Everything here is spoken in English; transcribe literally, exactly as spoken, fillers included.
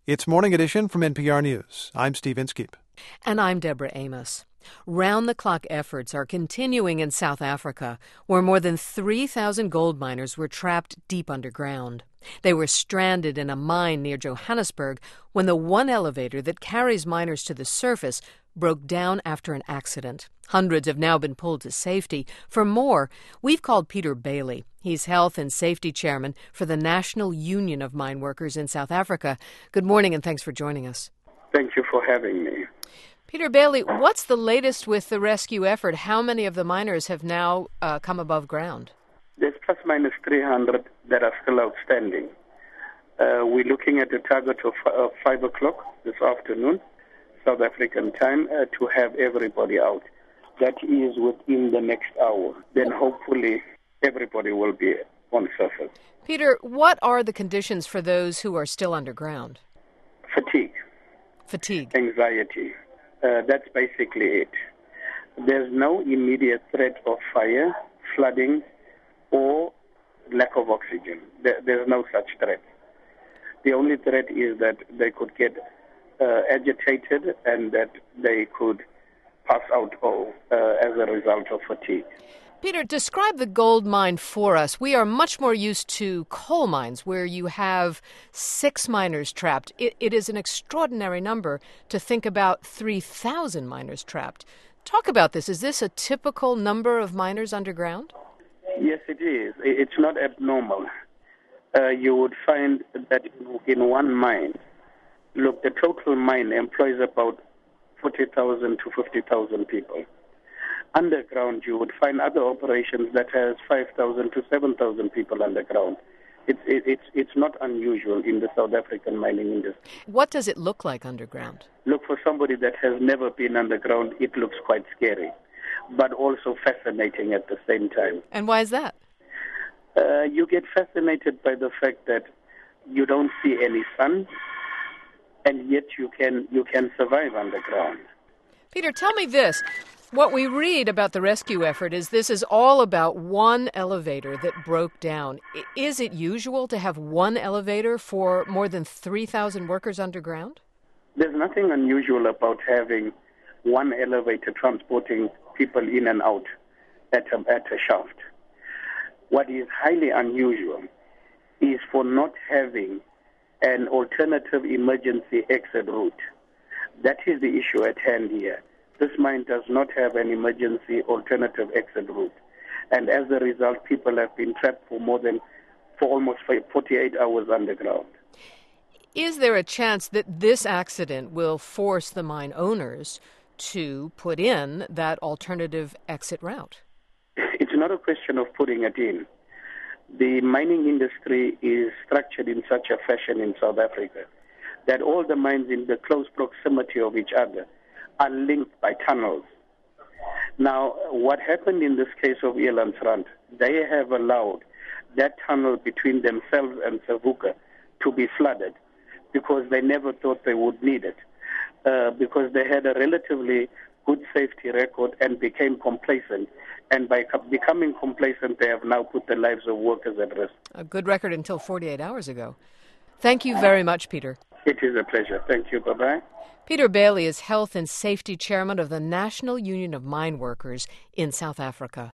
It's Morning Edition from N P R News. I'm Steve Inskeep. And I'm Deborah Amos. Round-the-clock efforts are continuing in South Africa, where more than three thousand gold miners were trapped deep underground. They were stranded in a mine near Johannesburg when the one elevator that carries miners to the surface broke down after an accident. Hundreds have now been pulled to safety. For more, we've called Peter Bailey. He's Health and Safety Chairman for the National Union of Mine Workers in South Africa. Good morning and thanks for joining us. Thank you for having me. Peter Bailey, what's the latest with the rescue effort? How many of the miners have now uh, come above ground? There's plus minus three hundred that are still outstanding. Uh, we're looking at a target of uh, five o'clock this afternoon, South African time, uh, to have everybody out. That is within the next hour. Then hopefully everybody will be on surface. Peter, what are the conditions for those who are still underground? Fatigue. Fatigue. Anxiety. Uh, that's basically it. There's no immediate threat of fire, flooding, or lack of oxygen. There, there's no such threat. The only threat is that they could get uh, agitated and that they could pass out all, uh, as a result of fatigue. Peter, describe the gold mine for us. We are much more used to coal mines where you have six miners trapped. It, it is an extraordinary number to think about three thousand miners trapped. Talk about this. Is this a typical number of miners underground? Yes, it is. It's not abnormal. Uh, you would find that in one mine, look, the total mine employs about forty thousand to fifty thousand people. Underground, you would find other operations that has five thousand to seven thousand people underground. It's it, it's it's not unusual in the South African mining industry. What does it look like underground? Look, for somebody that has never been underground, it looks quite scary, but also fascinating at the same time. And why is that? Uh, you get fascinated by the fact that you don't see any sun, and yet you can you can survive underground. Peter, tell me this. What we read about the rescue effort is this is all about one elevator that broke down. Is it usual to have one elevator for more than three thousand workers underground? There's nothing unusual about having one elevator transporting people in and out at a, at a shaft. What is highly unusual is for not having an alternative emergency exit route. That is the issue at hand here. This mine does not have an emergency alternative exit route. And as a result, people have been trapped for more than, for almost forty-eight hours underground. Is there a chance that this accident will force the mine owners to put in that alternative exit route? It's not a question of putting it in. The mining industry is structured in such a fashion in South Africa that all the mines in the close proximity of each other are linked by tunnels. Now, what happened in this case of Elandsrand, they have allowed that tunnel between themselves and Savuka to be flooded because they never thought they would need it, uh, because they had a relatively good safety record and became complacent. And by co- becoming complacent, they have now put the lives of workers at risk. A good record until forty-eight hours ago. Thank you very much, Peter. It is a pleasure. Thank you. Bye-bye. Peter Bailey is Health and Safety Chairman of the National Union of Mine Workers in South Africa.